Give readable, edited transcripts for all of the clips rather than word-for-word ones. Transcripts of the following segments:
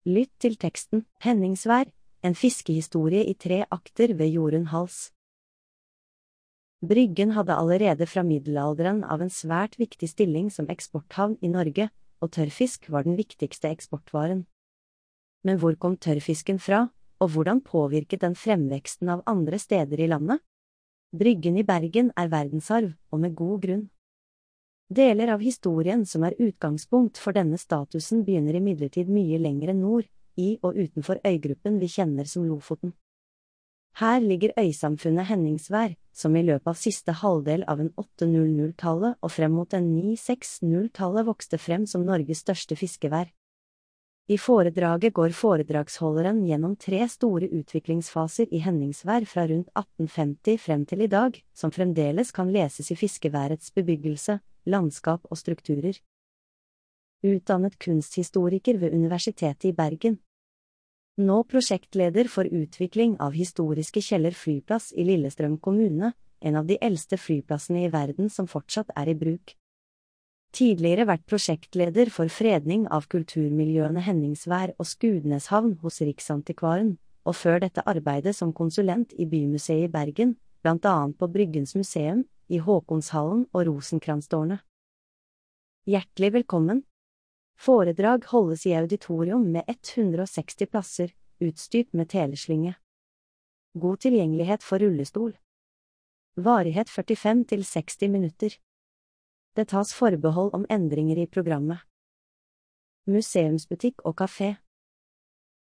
Lytt til teksten Henningsvær, en fiskehistorie i 3 akter ved Jorunn Hals. Bryggen hadde allerede fra middelalderen av en svært viktig stilling som eksporthavn i Norge, og tørrfisk var den viktigste eksportvaren. Men hvor kom tørrfisken fra, og hvordan påvirket den fremveksten av andre steder i landet? Bryggen i Bergen er verdensarv, og med god grunn. Deler av historien som er utgangspunkt for denne statusen begynner imidlertid mye lengre nord, i og utenfor øygruppen vi kjenner som Lofoten. Her ligger øysamfunnet Henningsvær, som i løpet av siste halvdel av en 800-tallet og frem mot en 960-tallet vokste frem som Norges største fiskevær. I foredraget går foredragsholderen gjennom 3 store utviklingsfaser i Henningsvær fra rundt 1850 frem til i dag, som fremdeles kan leses i fiskeværets bebyggelse, landskap og strukturer. Utdannet kunsthistoriker ved Universitetet i Bergen. Nå prosjektleder for utvikling av historiske Kjeller flyplass i Lillestrøm kommune, en av de eldste flyplassene i verden som fortsatt er i bruk. Tidligere vært prosjektleder for fredning av kulturmiljøene Henningsvær og Skudeneshavn hos Riksantikvaren, og før dette arbeidet som konsulent i Bymuseet i Bergen, blant annet på Bryggens museum, i Håkonshallen og Rosenkrantz-tårnet. Hjertelig velkommen! Foredrag holdes i auditorium med 160 plasser, utstyrt med teleslynge. God tilgjengelighet for rullestol. Varighet 45 til 60 minutter. Det tas forbehold om endringer i programmet. Museumsbutikk og kafé.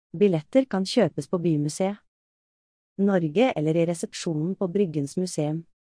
Billetter kan kjøpes på Bymuseet Norge eller i resepsjonen på Bryggens museum.